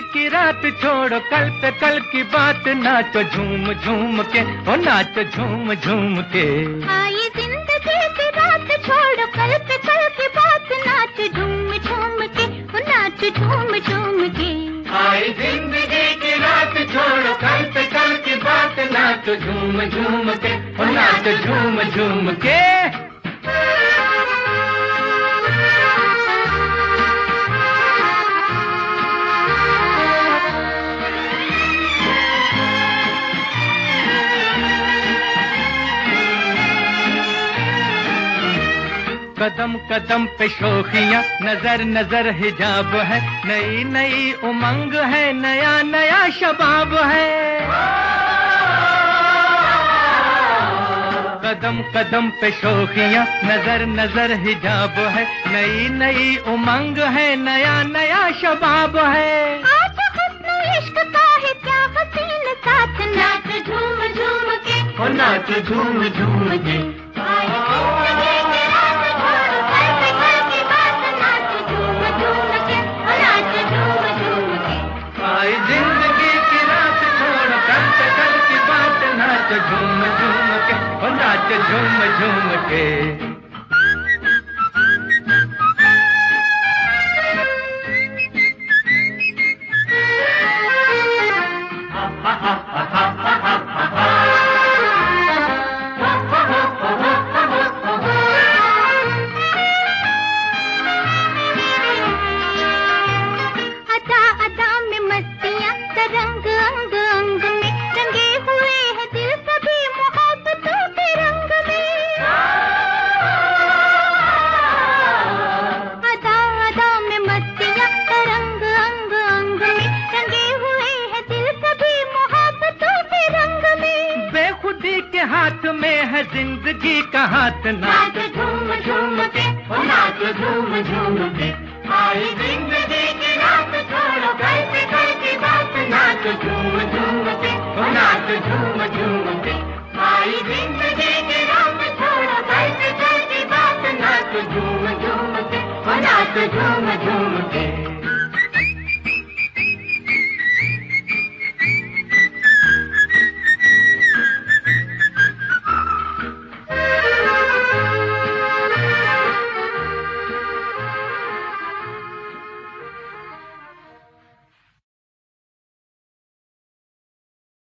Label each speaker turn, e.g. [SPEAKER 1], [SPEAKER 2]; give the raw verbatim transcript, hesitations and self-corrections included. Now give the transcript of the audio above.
[SPEAKER 1] की रात छोड़ो कल पे कल की बात, नाचो झूम झूम के, ओ नाचो झूम झूम के।
[SPEAKER 2] आई जिंदगी की रात छोड़ो कल पे कल की बात, नाचो झूम झूम के, ओ नाचो झूम झूम के।
[SPEAKER 1] आई जिंदगी की रात छोड़ो कल पे कल की बात, नाचो झूम झूम के, ओ नाचो झूम झूम के। कदम कदम पे शोखियाँ, नजर नजर हिजाब है, नई नई उमंग है, नया नया शबाब है। कदम कदम पे शोखियाँ, नजर नजर हिजाब है, नई नई उमंग है, नया नया शबाब है।
[SPEAKER 2] आज हुस्न इश्क का है क्या हसीन साथ, नाच झूम झूम के,
[SPEAKER 1] ओ नाच झूम झूम के। आई जिंदगी की रात छोड़ो कल पे कल की बात, नाच झूम झूम के, ओ नाच झूम झूम के।
[SPEAKER 2] रंग अंग अंग में रंगे हुए हैं दिल सभी मोहब्बतों के रंग में। अदा अदा में मस्तियाँ रंग अंग अंग में रंगे हुए हैं दिल सभी मोहब्बतों के रंग में।
[SPEAKER 1] बेखुदी के हाथ में है जिंदगी का हाथ,
[SPEAKER 2] नाच झूम झूम के, ओ नाच झूम झूम के।
[SPEAKER 1] आई जिंदगी की रात छोड़ो कल पे कल